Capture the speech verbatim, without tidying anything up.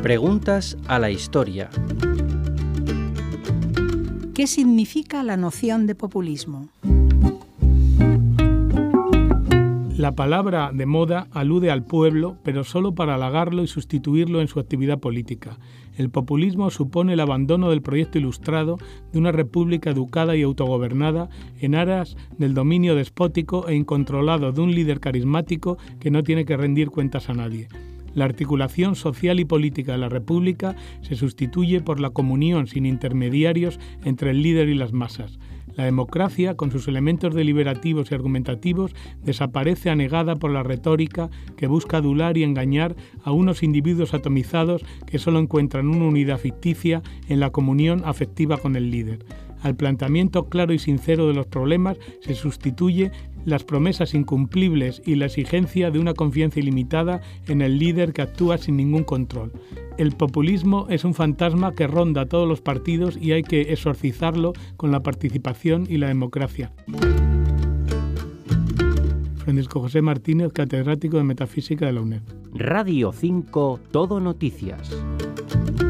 Preguntas a la historia. ¿Qué significa la noción de populismo? La palabra de moda alude al pueblo, pero solo para halagarlo y sustituirlo en su actividad política. El populismo supone el abandono del proyecto ilustrado de una república educada y autogobernada en aras del dominio despótico e incontrolado de un líder carismático que no tiene que rendir cuentas a nadie. La articulación social y política de la República se sustituye por la comunión sin intermediarios entre el líder y las masas. La democracia, con sus elementos deliberativos y argumentativos, desaparece anegada por la retórica que busca adular y engañar a unos individuos atomizados que solo encuentran una unidad ficticia en la comunión afectiva con el líder. Al planteamiento claro y sincero de los problemas se sustituye las promesas incumplibles y la exigencia de una confianza ilimitada en el líder que actúa sin ningún control. El populismo es un fantasma que ronda a todos los partidos y hay que exorcizarlo con la participación y la democracia. Francisco José Martínez, catedrático de Metafísica de la UNED. Radio cinco, Todo Noticias.